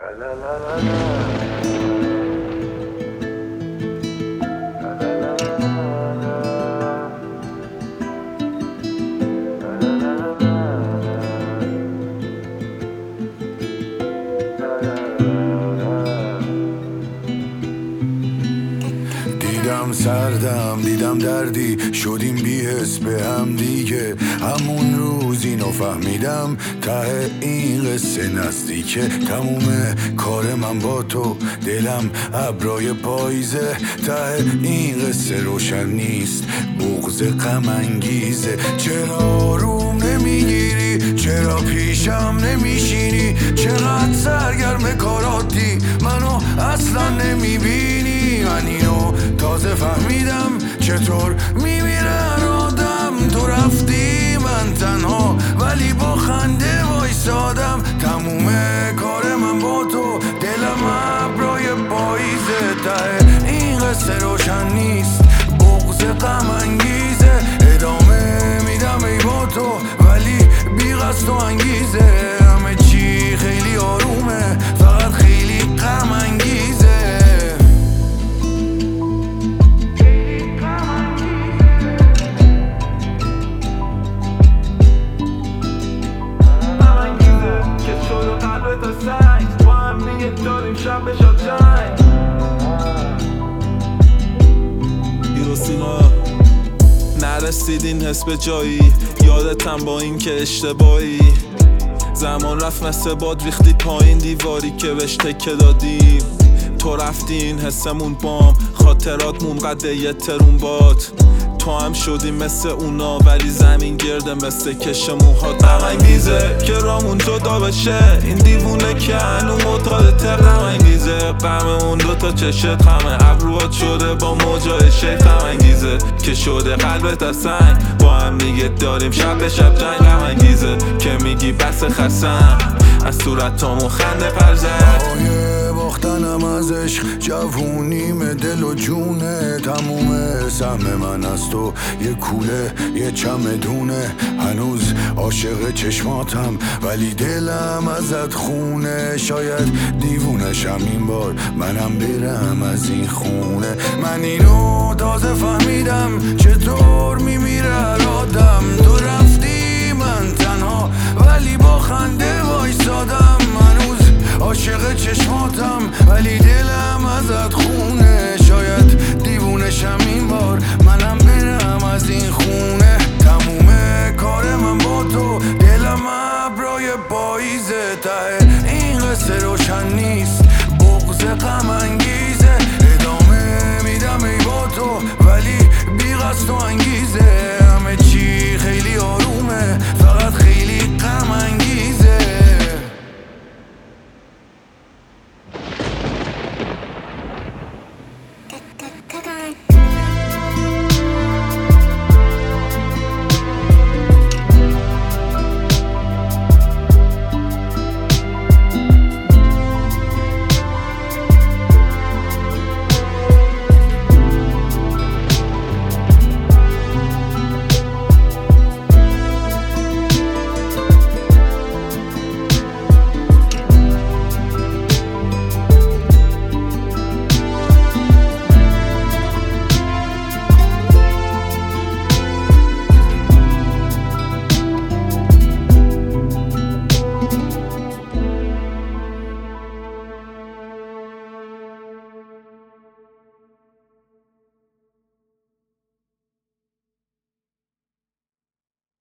دیدم سردم، دیدم دردی، شدیم بی‌حس به هم دیگه. همون روز اینو فهمیدم ته این قصه نزدیکه. تموم کار من با تو، دلم ابرای پاییزه. ته این قصه روشن نیست، بغض غم انگیزه. چرا روم نمیگیری؟ چرا پیشم نمیشینی؟ چقدر سرگرم کاراتی، منو اصلا نمیبینی. من اینو تازه فهمیدم چطور میمیرن آدم. تو رفتی من تنها ولی با خنده وایسادم. تموم کار من با تو، دلم ابرای پاییزه. ته این قصه روشن نیست، بغض غم انگیزه. ادامه میدم ای با تو ولی بی قصد و انگیزه. همه چی خیلی آرومه، فقط خیلی غم انگیزه. با هم دیگه داریم شب به شب جنگ. نرسید این حس به جایی، یادتم با این که اشتباهی. زمان رفت مثل باد، ریختی پایین دیواری که بهش تکه دادیم. تو رفتی این حسمون بام، خاطراتمون قده یه ترون باد. تو هم شدی مثل اونا ولی زمین گرده مثل کش موهات. غم انگیزه که رامون جدا بشه، این دیوونه که هنو معتادته. غم انگیزه غم اون دوتا چشت، غم ابروات شده با موجای شیخ. غم انگیزه که شده قلبت از سنگ، با هم دیگه داریم شب به شب جنگ. غم انگیزه که میگی بس خستم، از صورتامون خنده پرزد. باختنم از عشق، جوونیم دل و جونه. تموم سهم من از تو یه کوله، یه چمدونه. هنوز عاشق چشماتم ولی دلم ازت خونه. شاید دیوونشم این بار، منم برم از این خونه. من اینو تازه فهمیدم چطور میمیره آدم. تو رفتی من تنها ولی با خنده وایسادم.